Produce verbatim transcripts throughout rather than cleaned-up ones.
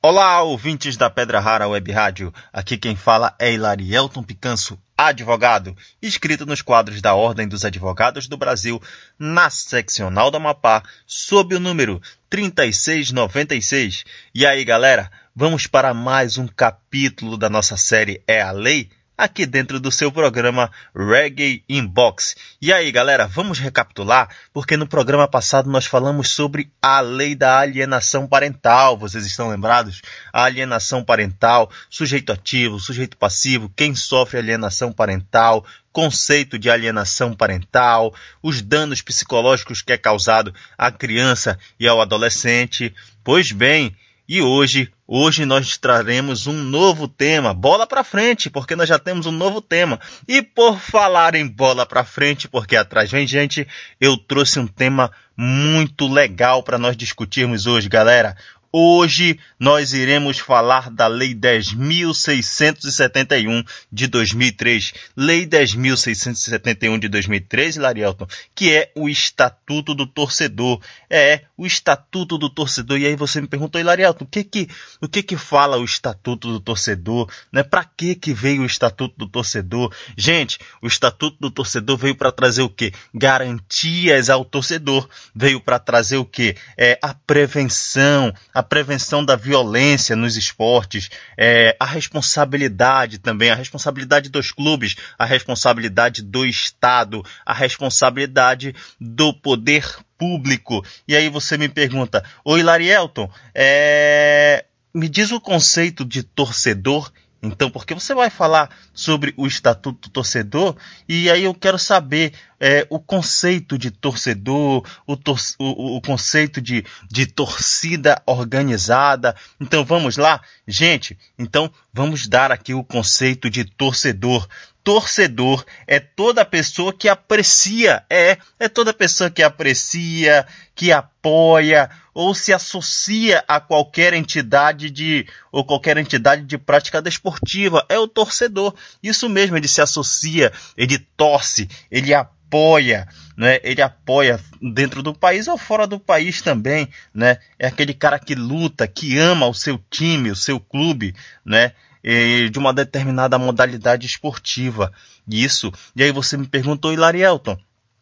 Olá, ouvintes da Pedra Rara Web Rádio. Aqui quem fala é Hilarielton Picanço, advogado, inscrito nos quadros da Ordem dos Advogados do Brasil, na seccional do Amapá, sob o número trinta e seis noventa e seis. E aí, galera, vamos para mais um capítulo da nossa série É a Lei? Aqui dentro do seu programa Reggae Inbox. E aí, galera, vamos recapitular, porque no programa passado nós falamos sobre a lei da alienação parental. Vocês estão lembrados? A alienação parental, sujeito ativo, sujeito passivo, quem sofre alienação parental, conceito de alienação parental, os danos psicológicos que é causado à criança e ao adolescente. Pois bem, e hoje, hoje nós traremos um novo tema, bola para frente, porque nós já temos um novo tema. E por falar em bola para frente, porque atrás vem gente, eu trouxe um tema muito legal para nós discutirmos hoje, galera. Hoje nós iremos falar da Lei dez mil seiscentos e setenta e um de dois mil e três. Lei dez mil seiscentos e setenta e um de dois mil e três, Hilarielton, que é o Estatuto do Torcedor. É, o Estatuto do Torcedor. E aí você me perguntou, Hilarielton, o que que, o que que fala o Estatuto do Torcedor? Né? Para que que veio o Estatuto do Torcedor? Gente, o Estatuto do Torcedor veio para trazer o quê? Garantias ao torcedor. Veio para trazer o quê? É, a prevenção, a A prevenção da violência nos esportes, é, a responsabilidade também, a responsabilidade dos clubes, a responsabilidade do Estado, a responsabilidade do poder público. E aí você me pergunta, ô Hilarielton, é, me diz o conceito de torcedor. Então, porque você vai falar sobre o Estatuto do Torcedor, e aí eu quero saber é, o conceito de torcedor, o, tor o, o conceito de, de torcida organizada. Então, vamos lá? Gente, então vamos dar aqui o conceito de torcedor. Torcedor é toda pessoa que aprecia, é, é toda pessoa que aprecia, que apoia ou se associa a qualquer entidade de, ou qualquer entidade de prática desportiva. É o torcedor. Isso mesmo, ele se associa, ele torce, ele apoia, né? Ele apoia dentro do país ou fora do país também, né? É aquele cara que luta, que ama o seu time, o seu clube, né? De uma determinada modalidade esportiva. Isso. E aí você me perguntou, Hilarielton,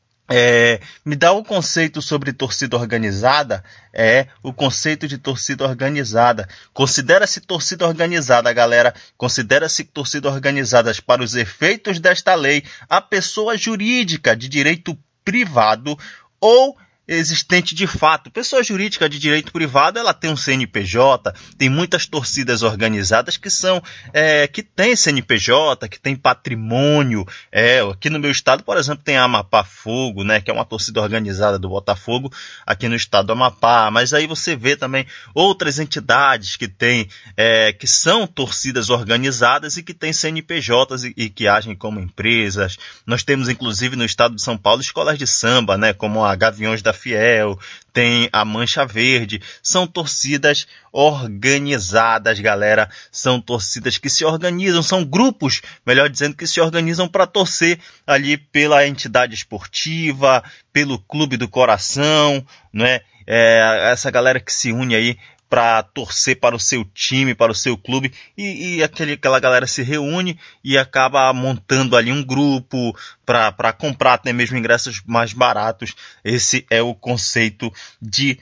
é, me dá o conceito sobre torcida organizada? É, o conceito de torcida organizada. Considera-se torcida organizada, galera, considera-se torcida organizada para os efeitos desta lei a pessoa jurídica de direito privado ou existente de fato. Pessoa jurídica de direito privado, ela tem um C N P J, tem muitas torcidas organizadas que são, é, que tem C N P J, que tem patrimônio. É, aqui no meu estado, por exemplo, tem a Amapá Fogo, né, que é uma torcida organizada do Botafogo aqui no estado do Amapá. Mas aí você vê também outras entidades que tem, é, que são torcidas organizadas e que têm C N P Js e, e que agem como empresas. Nós temos, inclusive, no estado de São Paulo, escolas de samba, né, como a Gaviões da Fiel, tem a Mancha Verde. São torcidas organizadas, galera. São torcidas que se organizam, são grupos, melhor dizendo, que se organizam para torcer ali pela entidade esportiva, pelo clube do coração, né? É, essa galera que se une aí para torcer para o seu time, para o seu clube, e, e aquele, aquela galera se reúne e acaba montando ali um grupo para comprar até mesmo ingressos mais baratos. Esse é o conceito de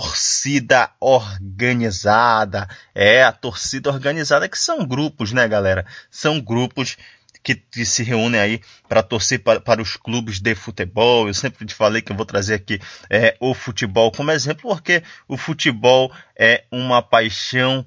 torcida organizada. É, a torcida organizada, que são grupos, né, galera? São grupos que, que se reúnem aí para torcer para, para os clubes de futebol. Eu sempre te falei que eu vou trazer aqui é, o futebol como exemplo, porque o futebol é uma paixão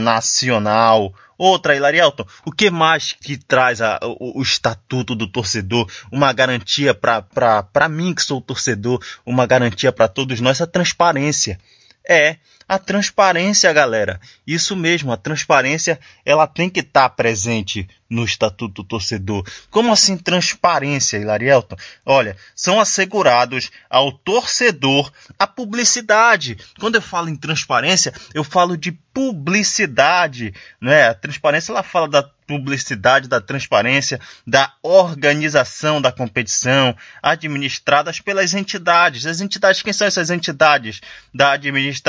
nacional. Outra, Hilarielton, o que mais que traz a, o, o Estatuto do Torcedor? Uma garantia para mim, que sou torcedor, uma garantia para todos nós, a transparência. É, a transparência, galera. Isso mesmo, a transparência, ela tem que estar presente no Estatuto do Torcedor. Como assim transparência, Hilarielton? Olha, são assegurados ao torcedor a publicidade. Quando eu falo em transparência, eu falo de publicidade, né? A transparência, ela fala da publicidade, da transparência, da organização da competição, administradas pelas entidades. As entidades, quem são essas entidades da administração?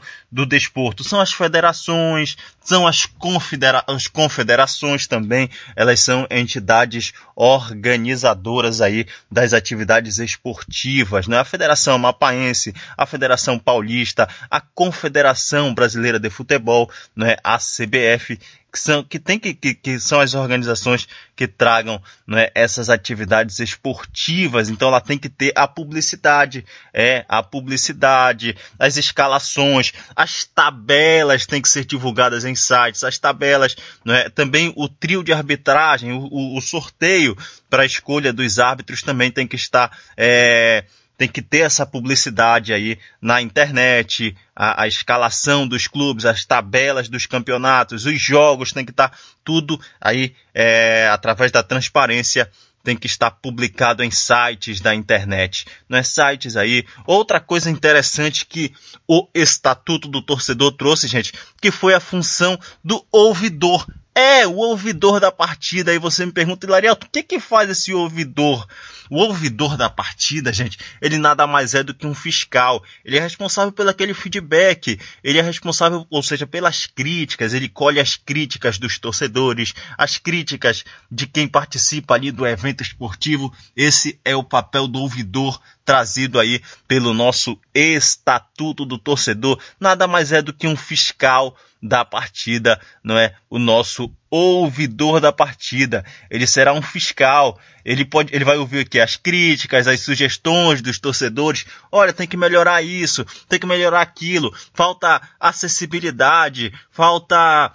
do desporto? São as federações, são as, confedera- as confederações também, elas são entidades organizadoras aí das atividades esportivas, né? A Federação Amapaense, a Federação Paulista, a Confederação Brasileira de Futebol, né? A C B F, que são, que, tem que, que, que são as organizações que tragam, né, essas atividades esportivas. Então ela tem que ter a publicidade, é, a publicidade, as escalações, as tabelas têm que ser divulgadas em sites, as tabelas, né, também o trio de arbitragem, o, o, o sorteio para a escolha dos árbitros também tem que estar... É, tem que ter essa publicidade aí na internet, a, a escalação dos clubes, as tabelas dos campeonatos, os jogos, tem que estar tudo aí é, através da transparência, tem que estar publicado em sites da internet, não é? Sites aí. Outra coisa interessante que o Estatuto do Torcedor trouxe, gente, que foi a função do ouvidor. É, o ouvidor da partida. Aí você me pergunta, Hilarielto, o que que faz esse ouvidor? O ouvidor da partida, gente, ele nada mais é do que um fiscal. Ele é responsável pelo aquele feedback. Ele é responsável, ou seja, pelas críticas. Ele colhe as críticas dos torcedores, as críticas de quem participa ali do evento esportivo. Esse é o papel do ouvidor trazido aí pelo nosso Estatuto do Torcedor. Nada mais é do que um fiscal da partida, não é? O nosso ouvidor da partida. Ele será um fiscal. Ele pode, ele vai ouvir aqui as críticas, as sugestões dos torcedores. Olha, tem que melhorar isso, tem que melhorar aquilo. Falta acessibilidade, falta...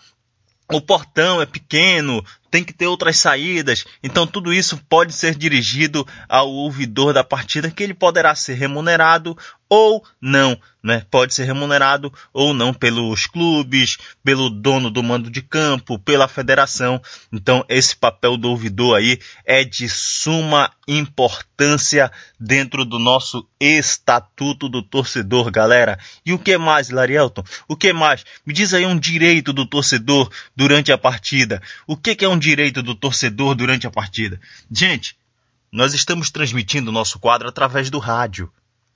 O portão é pequeno, tem que ter outras saídas. Então tudo isso pode ser dirigido ao ouvidor da partida, que ele poderá ser remunerado ou não, né? Pode ser remunerado ou não pelos clubes, pelo dono do mando de campo, pela federação. Então esse papel do ouvidor aí é de suma importância dentro do nosso Estatuto do Torcedor, galera. E o que mais, Hilarielton? O que mais? Me diz aí um direito do torcedor durante a partida. O que que é um direito do torcedor durante a partida? Gente, nós estamos transmitindo o nosso quadro através do rádio.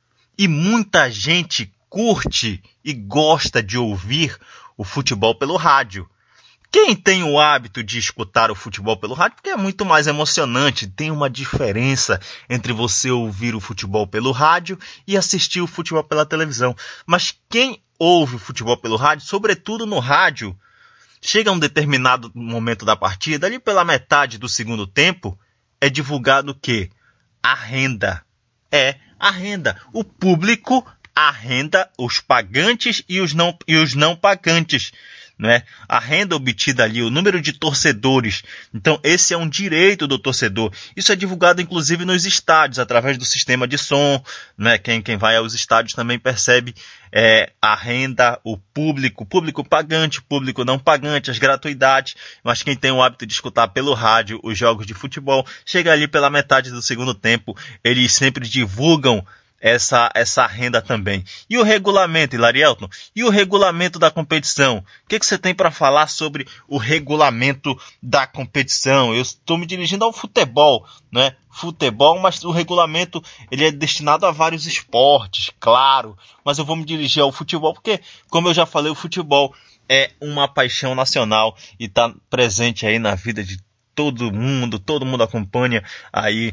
E muita gente curte e gosta de ouvir o futebol pelo rádio. Quem tem o hábito de escutar o futebol pelo rádio, porque é muito mais emocionante, tem uma diferença entre você ouvir o futebol pelo rádio e assistir o futebol pela televisão. Mas quem ouve o futebol pelo rádio, sobretudo no rádio, chega a um determinado momento da partida, ali pela metade do segundo tempo, é divulgado o quê? A renda. É a renda. O público arrenda os pagantes e os não, e os não pagantes. Né? A renda obtida ali, o número de torcedores. Então esse é um direito do torcedor. Isso é divulgado inclusive nos estádios, através do sistema de som, né? Quem, quem vai aos estádios também percebe é, a renda, o público, público pagante, público não pagante, as gratuidades. Mas quem tem o hábito de escutar pelo rádio os jogos de futebol, chega ali pela metade do segundo tempo, eles sempre divulgam Essa, essa renda também. E o regulamento, Hilarielton? E o regulamento da competição? O que, que você tem para falar sobre o regulamento da competição? Eu estou me dirigindo ao futebol, né? Futebol, mas o regulamento ele é destinado a vários esportes, claro. Mas eu vou me dirigir ao futebol porque, como eu já falei, o futebol é uma paixão nacional e está presente aí na vida de todo mundo. Todo mundo acompanha aí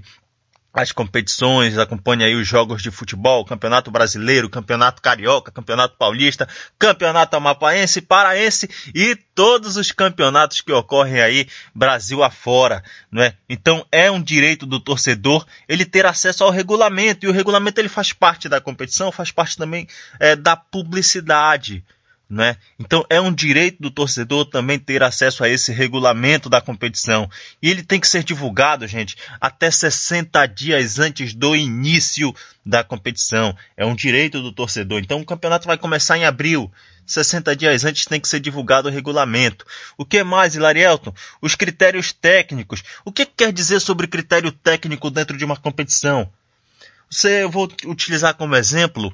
as competições, acompanha aí os jogos de futebol, Campeonato Brasileiro, Campeonato Carioca, Campeonato Paulista, Campeonato Amapaense, Paraense e todos os campeonatos que ocorrem aí Brasil afora, não é? Então é um direito do torcedor ele ter acesso ao regulamento, e o regulamento ele faz parte da competição, faz parte também é, da publicidade. Né? Então é um direito do torcedor também ter acesso a esse regulamento da competição. E ele tem que ser divulgado, gente, até sessenta dias antes do início da competição. É um direito do torcedor. Então o campeonato vai começar em abril. sessenta dias antes tem que ser divulgado o regulamento. O que mais, Hilarielton? Os critérios técnicos. O que quer dizer sobre critério técnico dentro de uma competição? Você, eu vou utilizar como exemplo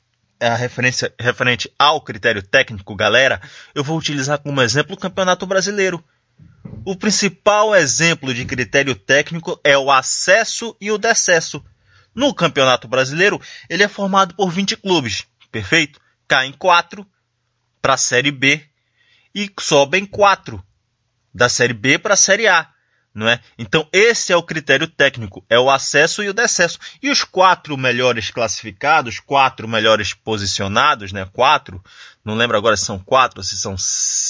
a referência referente ao critério técnico, galera, eu vou utilizar como exemplo o Campeonato Brasileiro. O principal exemplo de critério técnico é o acesso e o decesso. No Campeonato Brasileiro, ele é formado por vinte clubes, perfeito? caem quatro para a Série B e sobem quatro da Série B para a Série A. Não é? Então esse é o critério técnico, é o acesso e o decesso. E os quatro melhores classificados, quatro melhores posicionados, né? Quatro, não lembro agora se são quatro, se são...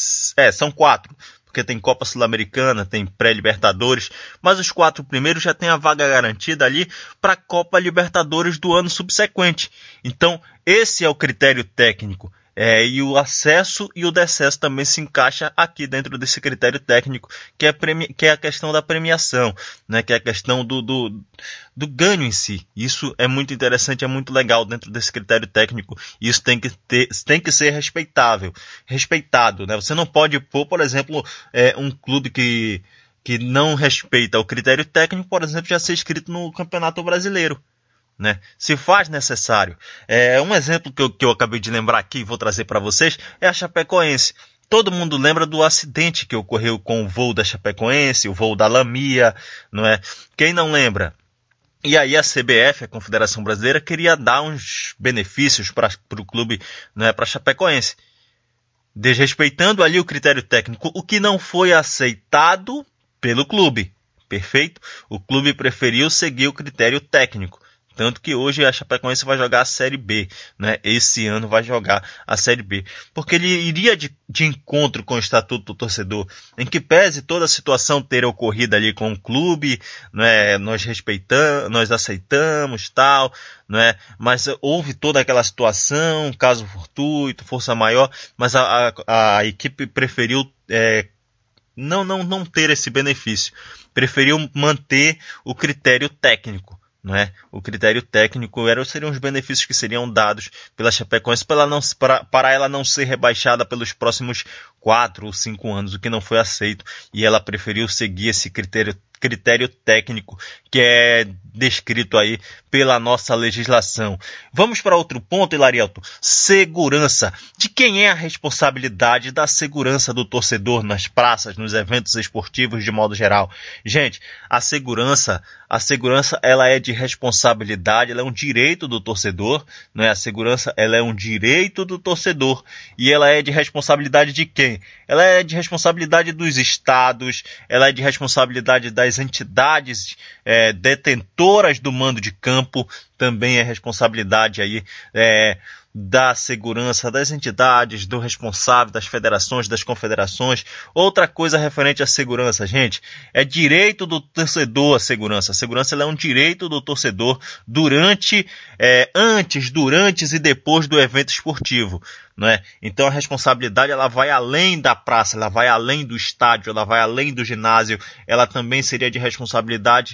É, são quatro, porque tem Copa Sul-Americana, tem pré-Libertadores, mas os quatro primeiros já têm a vaga garantida ali para a Copa Libertadores do ano subsequente. Então esse é o critério técnico. É, e o acesso e o decesso também se encaixa aqui dentro desse critério técnico, que é, premi- que é a questão da premiação, né? Que é a questão do, do, do ganho em si. Isso é muito interessante, é muito legal dentro desse critério técnico. Isso tem que, ter, tem que ser respeitável, respeitado. Né? Você não pode pôr, por exemplo, é, um clube que, que não respeita o critério técnico, por exemplo, já ser inscrito no Campeonato Brasileiro. Né? Se faz necessário. É, um exemplo que eu, que eu acabei de lembrar aqui e vou trazer para vocês é a Chapecoense. Todo mundo lembra do acidente que ocorreu com o voo da Chapecoense, o voo da Lamia, não é? Quem não lembra? E aí a C B F, a Confederação Brasileira, queria dar uns benefícios para o clube, não é, para a Chapecoense, desrespeitando ali o critério técnico, o que não foi aceitado pelo clube. Perfeito? O clube preferiu seguir o critério técnico. Tanto que hoje a Chapecoense vai jogar a Série B, né? Esse ano vai jogar a Série B. Porque ele iria de, de encontro com o Estatuto do Torcedor, em que pese toda a situação ter ocorrido ali com o clube, né? Nós respeitamos, nós aceitamos, tal, né? Mas houve toda aquela situação, caso fortuito, força maior, mas a, a, a equipe preferiu é, não, não, não ter esse benefício. Preferiu manter o critério técnico. Não é? O critério técnico era, seriam os benefícios que seriam dados pela Chapecoense para ela não, para, para ela não ser rebaixada pelos próximos quatro ou cinco anos, o que não foi aceito, e ela preferiu seguir esse critério, critério técnico que é descrito aí pela nossa legislação. Vamos para outro ponto, Hilarielto. Segurança. De quem é a responsabilidade da segurança do torcedor nas praças, nos eventos esportivos de modo geral? Gente, a segurança, a segurança ela é de responsabilidade, ela é um direito do torcedor, não é? A segurança ela é um direito do torcedor e ela é de responsabilidade de quem? Ela é de responsabilidade dos estados, ela é de responsabilidade das entidades é, detentoras do mando de campo, também é responsabilidade aí é, da segurança das entidades, do responsável, das federações, das confederações. Outra coisa referente à segurança, gente, é direito do torcedor a segurança. A segurança ela é um direito do torcedor durante, é, antes, durante e depois do evento esportivo. Não é? Então a responsabilidade ela vai além da praça, ela vai além do estádio, ela vai além do ginásio, ela também seria de responsabilidade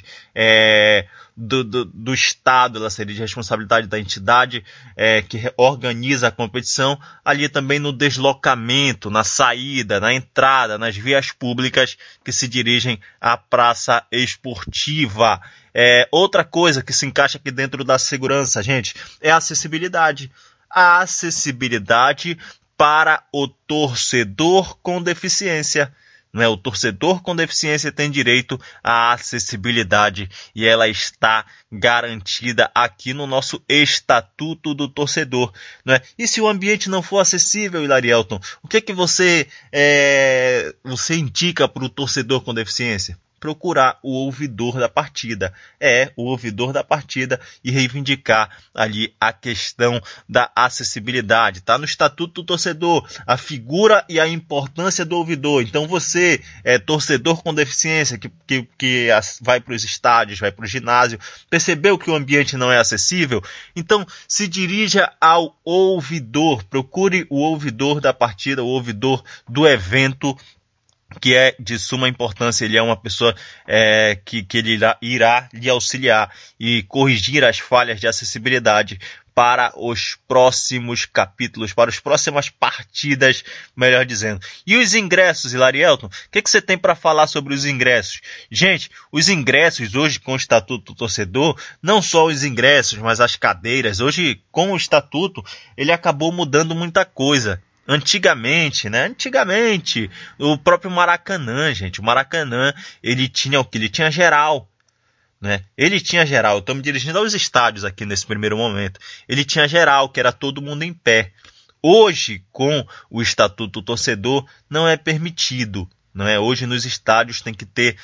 é, do, do, do Estado, ela seria de responsabilidade da entidade é, que organiza a competição, ali também no deslocamento, na saída, na entrada, nas vias públicas que se dirigem à praça esportiva. É, outra coisa que se encaixa aqui dentro da segurança, gente, é a acessibilidade. A acessibilidade para o torcedor com deficiência. Não é? O torcedor com deficiência tem direito à acessibilidade e ela está garantida aqui no nosso Estatuto do Torcedor. Não é? E se o ambiente não for acessível, Hilarielton, o que é que você, é, você indica para o torcedor com deficiência? Procurar o ouvidor da partida. É, o ouvidor da partida e reivindicar ali a questão da acessibilidade. Está no Estatuto do Torcedor, a figura e a importância do ouvidor. Então você, é, torcedor com deficiência, que, que, que vai para os estádios, vai para o ginásio, percebeu que o ambiente não é acessível? Então se dirija ao ouvidor, procure o ouvidor da partida, o ouvidor do evento, que é de suma importância. Ele é uma pessoa é, que, que ele irá, irá lhe auxiliar e corrigir as falhas de acessibilidade para os próximos capítulos, para as próximas partidas, melhor dizendo. E os ingressos, Hilarielton? O que, que você tem para falar sobre os ingressos? Gente, os ingressos hoje com o Estatuto do Torcedor, não só os ingressos, mas as cadeiras, hoje com o Estatuto, ele acabou mudando muita coisa. Antigamente, né? Antigamente, o próprio Maracanã, gente, o Maracanã, ele tinha o que? Ele tinha geral, né? Ele tinha geral, eu estou me dirigindo aos estádios aqui nesse primeiro momento. Ele tinha geral, que era todo mundo em pé. Hoje, com o Estatuto do Torcedor, não é permitido, não é? Hoje nos estádios tem que ter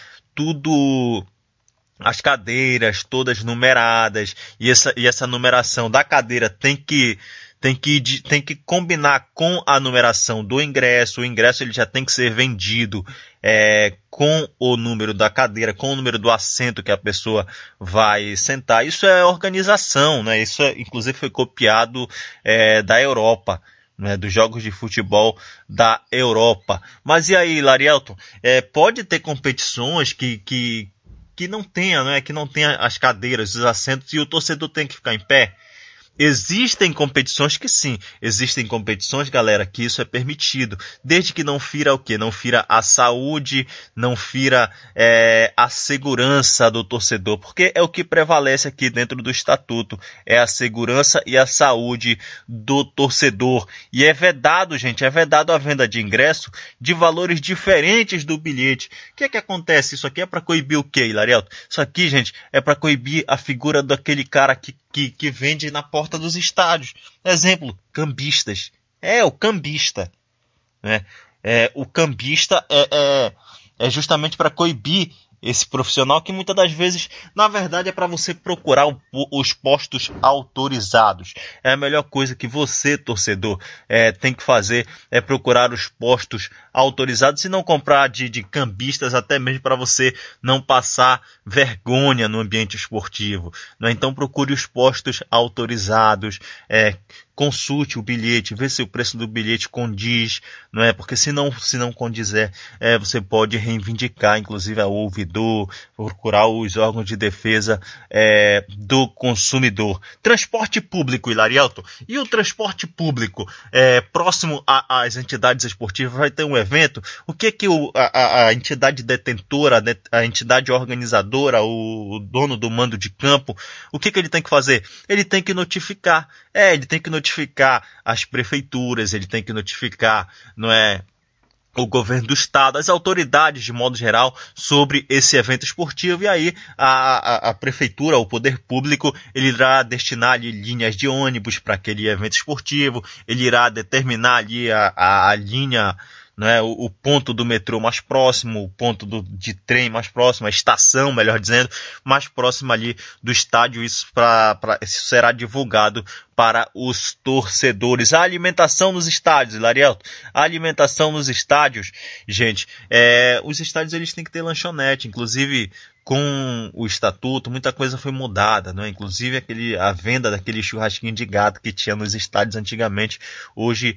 tudo, as cadeiras todas numeradas, e essa, e essa numeração da cadeira tem que, tem que, tem que combinar com a numeração do ingresso. O ingresso ele já tem que ser vendido é, com o número da cadeira, com o número do assento que a pessoa vai sentar. Isso é organização, né? Isso é, inclusive foi copiado é, da Europa, né? Dos jogos de futebol da Europa. Mas e aí, Larielton? É, pode ter competições que, que, que não tenha, né? Que não tenha as cadeiras, os assentos, e o torcedor tem que ficar em pé? Existem competições que sim, existem competições, galera, que isso é permitido, desde que não fira o quê? Não fira a saúde, não fira é, a segurança do torcedor, porque é o que prevalece aqui dentro do estatuto, é a segurança e a saúde do torcedor. E é vedado, gente, é vedado a venda de ingresso de valores diferentes do bilhete. O que é que acontece? Isso aqui é para coibir o quê, Hilarielto? Isso aqui, gente, é para coibir a figura daquele cara que Que, que vende na porta dos estádios. Exemplo, cambistas. É, o cambista. Né? É, o cambista é, é, é justamente para coibir esse profissional que muitas das vezes, na verdade, é para você procurar o, os postos autorizados. É a melhor coisa que você, torcedor, é, tem que fazer, é procurar os postos autorizados e não comprar de, de cambistas, até mesmo para você não passar vergonha no ambiente esportivo. Né? Então procure os postos autorizados, é, consulte o bilhete, vê se o preço do bilhete condiz, não é? Porque se não, se não condizer, é, você pode reivindicar, inclusive, ao ouvidor, procurar os órgãos de defesa é, do consumidor. Transporte público, Hilarielton. E o transporte público é, próximo às entidades esportivas vai ter um evento. O que que o, a, a entidade detentora, a entidade organizadora, o, o dono do mando de campo, o que que ele tem que fazer? Ele tem que notificar. É, ele tem que notificar as prefeituras, ele tem que notificar, não é, o governo do estado, as autoridades de modo geral sobre esse evento esportivo, e aí a, a, a prefeitura, o poder público, ele irá destinar ali linhas de ônibus para aquele evento esportivo, ele irá determinar ali a, a, a linha, não é, o, o ponto do metrô mais próximo, o ponto do, de trem mais próximo, a estação, melhor dizendo, mais próxima ali do estádio. Isso, pra, pra, isso será divulgado para os torcedores. A alimentação nos estádios, Hilarielton. A alimentação nos estádios, gente, é, os estádios eles têm que ter lanchonete, inclusive com o estatuto, muita coisa foi mudada, né? Inclusive aquele, a venda daquele churrasquinho de gato que tinha nos estádios antigamente, hoje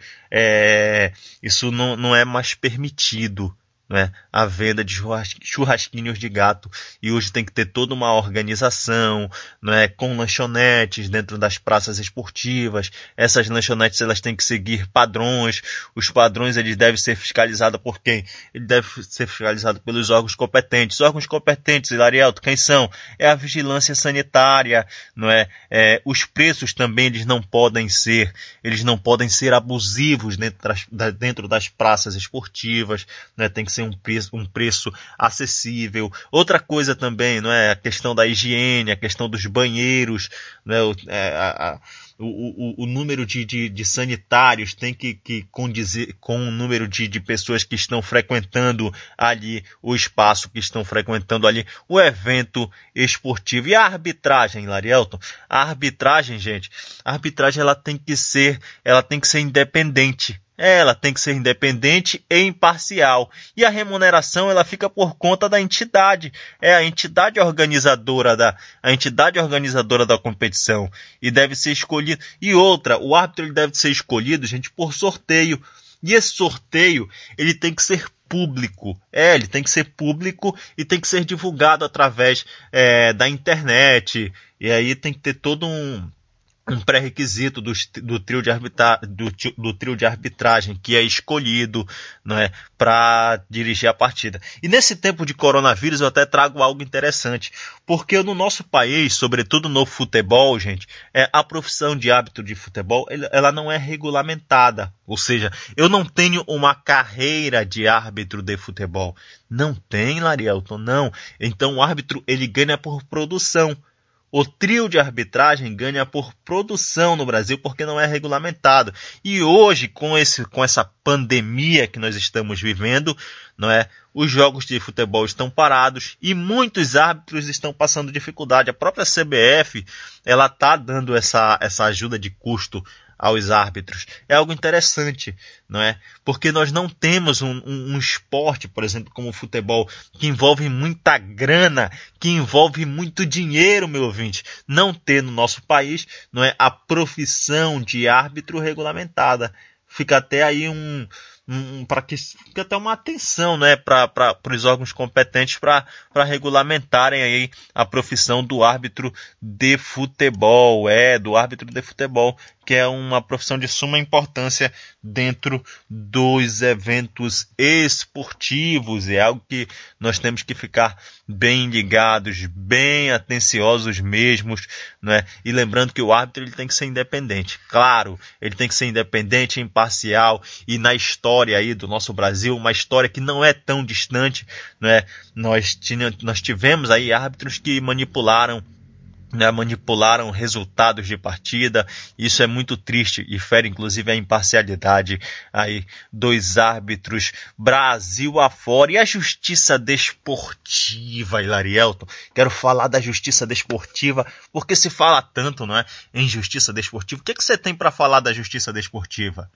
é, isso não, não é mais permitido. Né, a venda de churrasquinhos de gato, e hoje tem que ter toda uma organização, né, com lanchonetes dentro das praças esportivas. Essas lanchonetes elas têm que seguir padrões, os padrões eles devem ser fiscalizados por quem? Ele deve ser fiscalizado pelos órgãos competentes. Os órgãos competentes, Hilarielton, quem são? É a vigilância sanitária, não é? É, os preços também eles não podem ser, eles não podem ser abusivos dentro das, dentro das praças esportivas, né? Tem que ser um preço, um preço acessível. Outra coisa também, não é, a questão da higiene, a questão dos banheiros, né, o, é, a, a, o, o, o número de, de, de sanitários tem que, que condizer com o número de, de pessoas que estão frequentando ali o espaço, que estão frequentando ali o evento esportivo. E a arbitragem, Larielton? A arbitragem, gente, a arbitragem ela tem que ser, ela tem que ser independente. Ela tem que ser independente e imparcial. E a remuneração ela fica por conta da entidade. É a entidade organizadora da, a entidade organizadora da competição. E deve ser escolhido. E outra, o árbitro ele deve ser escolhido, gente, por sorteio. E esse sorteio ele tem que ser público. É, ele tem que ser público e tem que ser divulgado através é, da internet. E aí tem que ter todo um... um pré-requisito do, do, trio de arbitra, do, do trio de arbitragem que é escolhido, não é, para dirigir a partida. E nesse tempo de coronavírus eu até trago algo interessante, porque no nosso país, sobretudo no futebol, gente, é, a profissão de árbitro de futebol ela não é regulamentada, ou seja, eu não tenho uma carreira de árbitro de futebol. Não tem, Larielton, não. Então o árbitro ele ganha por produção. O trio de arbitragem ganha por produção no Brasil porque não é regulamentado. E hoje, com, esse, com essa pandemia que nós estamos vivendo, não é, os jogos de futebol estão parados e muitos árbitros estão passando dificuldade. A própria C B F ela está dando essa, essa ajuda de custo aos árbitros. É algo interessante, não é? Porque nós não temos um, um, um esporte, por exemplo, como o futebol, que envolve muita grana, que envolve muito dinheiro, meu ouvinte. Não ter no nosso país, não é, a profissão de árbitro regulamentada. Fica até aí um... Um, para que fique até uma atenção, né, para os órgãos competentes para regulamentarem aí a profissão do árbitro de futebol, é, do árbitro de futebol, que é uma profissão de suma importância dentro dos eventos esportivos. É algo que nós temos que ficar bem ligados, bem atenciosos mesmos, né? E lembrando que o árbitro ele tem que ser independente. Claro, ele tem que ser independente, imparcial, e na história aí do nosso Brasil, uma história que não é tão distante, né? Nós, tinha, nós tivemos aí árbitros que manipularam Né, manipularam resultados de partida. Isso é muito triste e fere inclusive a imparcialidade aí dos árbitros Brasil afora. E a justiça desportiva, Hilarielton? Quero falar da justiça desportiva, porque se fala tanto, não é, em justiça desportiva. O que, que você tem para falar da justiça desportiva?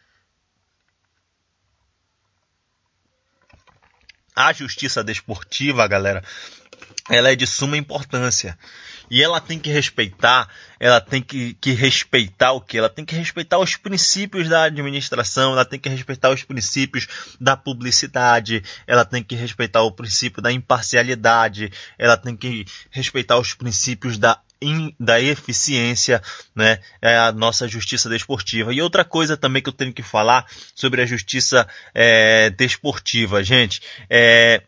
A justiça desportiva, galera, ela é de suma importância. E ela tem que respeitar, ela tem que, que respeitar o quê? Ela tem que respeitar os princípios da administração, ela tem que respeitar os princípios da publicidade, ela tem que respeitar o princípio da imparcialidade, ela tem que respeitar os princípios da In, da eficiência, né? É a nossa justiça desportiva. E outra coisa também que eu tenho que falar sobre a justiça é, desportiva, gente, é,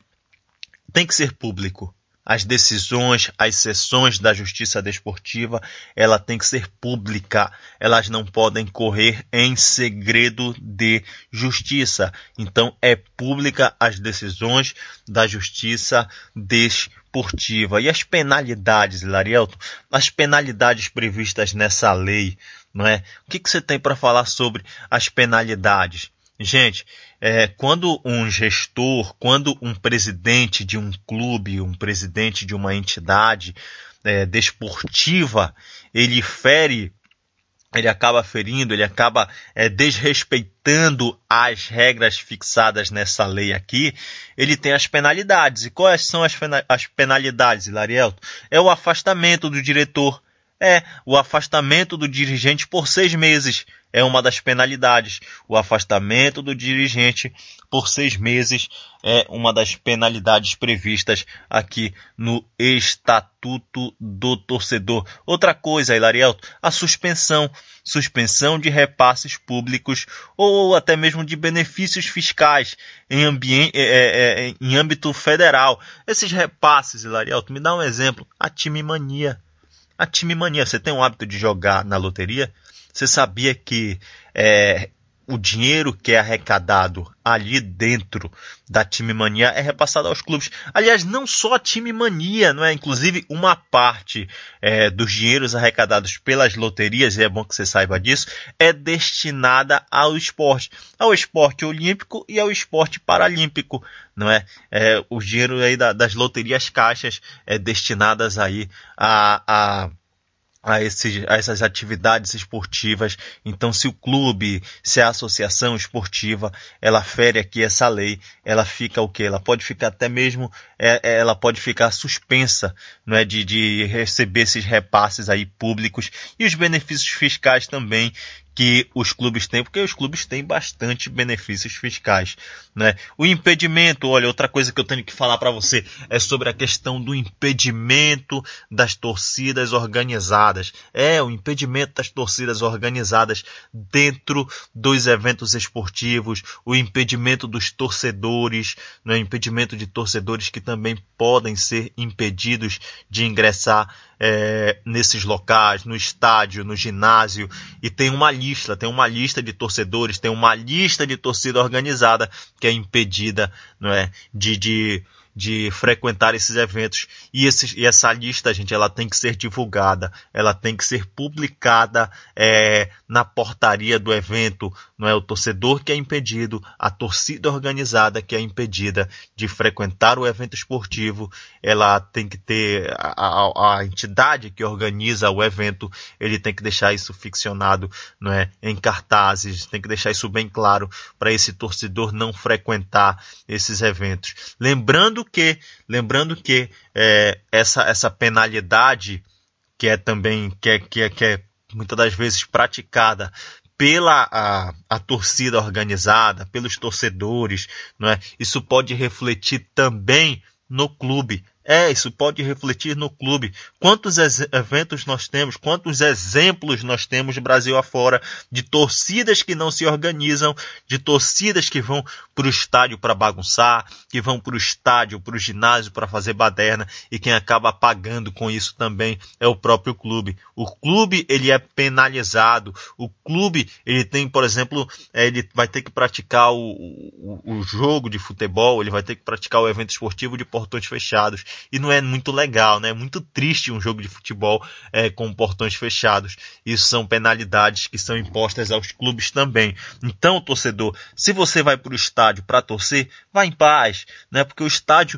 tem que ser público. As decisões, as sessões da justiça desportiva, ela tem que ser pública. Elas não podem correr em segredo de justiça. Então, é pública as decisões da justiça desportiva. E as penalidades, Hilarielton? As penalidades previstas nessa lei, não é? O que, que você tem para falar sobre as penalidades? Gente, é, quando um gestor, quando um presidente de um clube, um presidente de uma entidade é, desportiva, ele fere, ele acaba ferindo, ele acaba é, desrespeitando as regras fixadas nessa lei aqui, ele tem as penalidades. E quais são as, as penalidades, Hilarielton? É o afastamento do diretor, é o afastamento do dirigente por seis meses. É uma das penalidades. O afastamento do dirigente por seis meses é uma das penalidades previstas aqui no Estatuto do Torcedor. Outra coisa, Hilarielton, a suspensão. Suspensão de repasses públicos ou até mesmo de benefícios fiscais em, ambiente, é, é, em âmbito federal. Esses repasses, Hilarielton, me dá um exemplo. A time mania. A time mania. Você tem o hábito de jogar na loteria? Você sabia que é, o dinheiro que é arrecadado ali dentro da Time Mania é repassado aos clubes? Aliás, não só a Time Mania, não é? Inclusive, uma parte é, dos dinheiros arrecadados pelas loterias, e é bom que você saiba disso, é destinada ao esporte. Ao esporte olímpico e ao esporte paralímpico, não é? É o dinheiro aí da, das loterias caixas é destinadas aí a... a A, esses, a essas atividades esportivas. Então, se o clube, se a associação esportiva, ela fere aqui essa lei, ela fica o quê? Ela pode ficar até mesmo, é, ela pode ficar suspensa, não é, de, de receber esses repasses aí públicos e os benefícios fiscais também que os clubes têm, porque os clubes têm bastante benefícios fiscais, né? O impedimento, olha, outra coisa que eu tenho que falar para você é sobre a questão do impedimento das torcidas organizadas. É, o impedimento das torcidas organizadas dentro dos eventos esportivos, o impedimento dos torcedores, né? O impedimento de torcedores que também podem ser impedidos de ingressar é, nesses locais, no estádio, no ginásio, e tem uma lista, tem uma lista de torcedores, tem uma lista de torcida organizada que é impedida, não é, de, de, de frequentar esses eventos. E, esses, e essa lista, gente, ela tem que ser divulgada, ela tem que ser publicada é, na portaria do evento. Não é o torcedor que é impedido, a torcida organizada que é impedida de frequentar o evento esportivo. Ela tem que ter, a, a, a entidade que organiza o evento, ele tem que deixar isso ficcionado, não é, em cartazes, tem que deixar isso bem claro para esse torcedor não frequentar esses eventos. Lembrando que, lembrando que é, essa, essa penalidade que é também, que é, que é, que é muitas das vezes praticada pela a, a torcida organizada, pelos torcedores, não é? Isso pode refletir também no clube. É, isso pode refletir no clube. Quantos eventos nós temos, quantos exemplos nós temos Brasil afora de torcidas que não se organizam, de torcidas que vão para o estádio para bagunçar, que vão para o estádio, para o ginásio para fazer baderna, e quem acaba pagando com isso também é o próprio clube. O clube, ele é penalizado. O clube, ele tem, por exemplo, ele vai ter que praticar o, o, o jogo de futebol, ele vai ter que praticar o evento esportivo de portões fechados. E não é muito legal, né? É muito triste um jogo de futebol é, com portões fechados. Isso são penalidades que são impostas aos clubes também. Então, torcedor, se você vai para o estádio para torcer, vá em paz, né? Porque o estádio,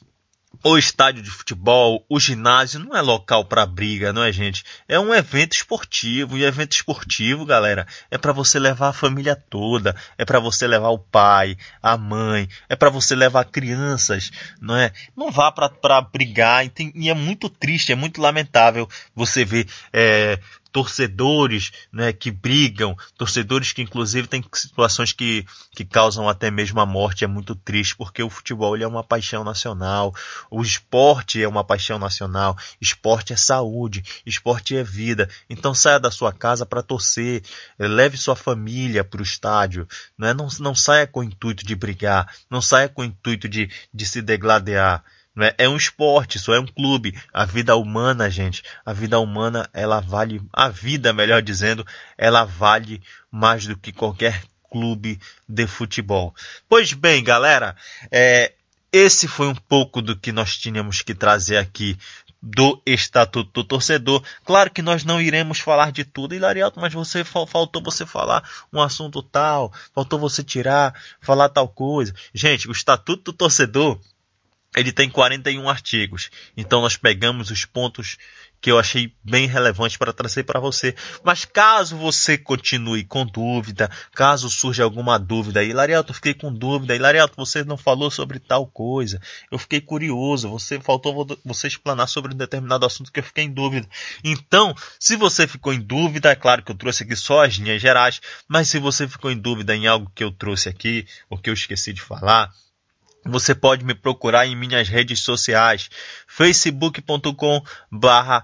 o estádio de futebol, o ginásio não é local para briga, não é, gente? É um evento esportivo. E evento esportivo, galera, é para você levar a família toda, é para você levar o pai, a mãe, é para você levar crianças, não é? Não vá para brigar. E, tem, e é muito triste, é muito lamentável você ver é, torcedores, né, que brigam, torcedores que inclusive têm situações que, que causam até mesmo a morte. É muito triste, porque o futebol ele é uma paixão nacional, o esporte é uma paixão nacional, esporte é saúde, esporte é vida. Então saia da sua casa para torcer, leve sua família para o estádio, né? não, não saia com o intuito de brigar, não saia com o intuito de, de se degladiar. É um esporte, isso é um clube. A vida humana, gente, a vida humana, ela vale, a vida, melhor dizendo, ela vale mais do que qualquer clube de futebol. Pois bem, galera, é, esse foi um pouco do que nós tínhamos que trazer aqui do Estatuto do Torcedor. Claro que nós não iremos falar de tudo, Hilarielto, mas você faltou você falar um assunto tal, faltou você tirar, falar tal coisa. Gente, o Estatuto do Torcedor, ele tem quarenta e um artigos, então nós pegamos os pontos que eu achei bem relevantes para trazer para você. Mas caso você continue com dúvida, caso surja alguma dúvida, Hilarielto, eu fiquei com dúvida, Hilarielto, você não falou sobre tal coisa, eu fiquei curioso, você faltou você explanar sobre um determinado assunto que eu fiquei em dúvida. Então, se você ficou em dúvida, é claro que eu trouxe aqui só as linhas gerais, mas se você ficou em dúvida em algo que eu trouxe aqui, ou que eu esqueci de falar, você pode me procurar em minhas redes sociais, facebook ponto com barra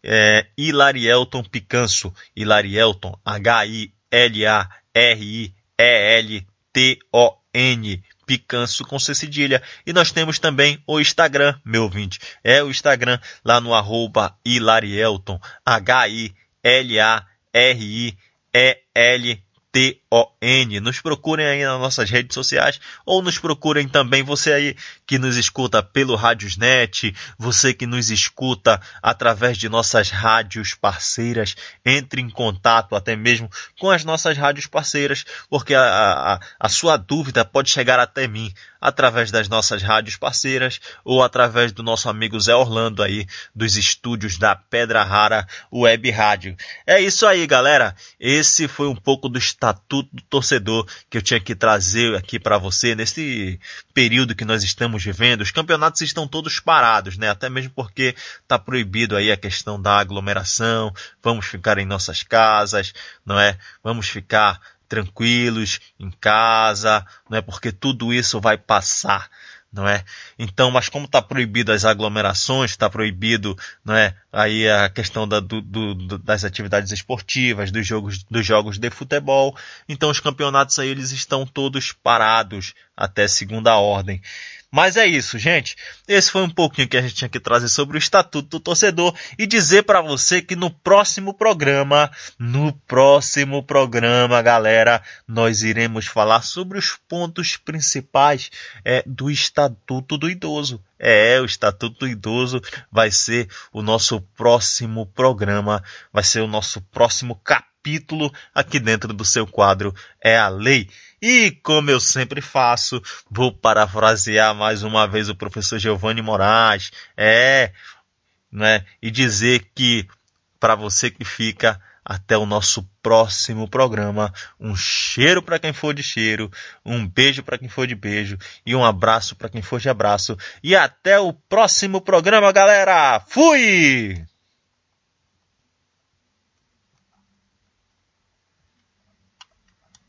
Hilarielton Picanso, Hilarielton, H I L A R I E L T O N, Picanso com C cedilha. E nós temos também o Instagram, meu ouvinte, é o Instagram lá no arroba Hilarielton, H I L A R I E L T O N. Nos procurem aí nas nossas redes sociais, ou nos procurem também, você aí que nos escuta pelo Radiosnet, você que nos escuta através de nossas rádios parceiras, entre em contato até mesmo com as nossas rádios parceiras, porque a, a, a sua dúvida pode chegar até mim através das nossas rádios parceiras ou através do nosso amigo Zé Orlando aí, dos estúdios da Pedra Rara Web Rádio. É isso aí, galera. Esse foi um pouco do Estatuto do Torcedor que eu tinha que trazer aqui para você nesse período que nós estamos vivendo. Os campeonatos estão todos parados, né? Até mesmo porque está proibido aí a questão da aglomeração. Vamos ficar em nossas casas, não é? Vamos ficar tranquilos em casa, não é? Porque tudo isso vai passar, não é? Então, mas como está proibido as aglomerações, está proibido, não é? Aí a questão da, do, do, das atividades esportivas, dos jogos, dos jogos de futebol. Então os campeonatos aí eles estão todos parados até segunda ordem. Mas é isso, gente. Esse foi um pouquinho que a gente tinha que trazer sobre o Estatuto do Torcedor e dizer para você que no próximo programa, no próximo programa, galera, nós iremos falar sobre os pontos principais é, do Estatuto do Idoso. É, o Estatuto do Idoso vai ser o nosso próximo programa, vai ser o nosso próximo capítulo aqui dentro do seu quadro É a Lei. E como eu sempre faço, vou parafrasear mais uma vez o professor Giovanni Moraes, é, né, e dizer que para você que fica até o nosso próximo programa, um cheiro para quem for de cheiro, um beijo para quem for de beijo e um abraço para quem for de abraço. E até o próximo programa, galera! Fui!